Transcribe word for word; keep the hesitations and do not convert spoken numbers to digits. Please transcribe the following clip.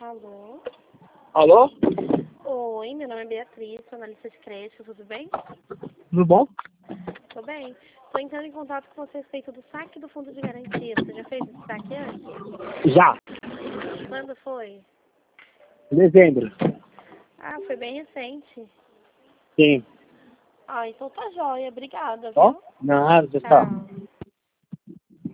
Alô? Alô? Oi, meu nome é Beatriz, sou analista de crédito, tudo bem? Tudo bom? Tô bem. Tô entrando em contato com você a respeito do saque do fundo de garantia. Você já fez esse saque antes? Já. Quando foi? Em dezembro. Ah, foi bem recente. Sim. Ah, então tá jóia. Obrigada, Ó? viu? Nada, já tá. Tchau.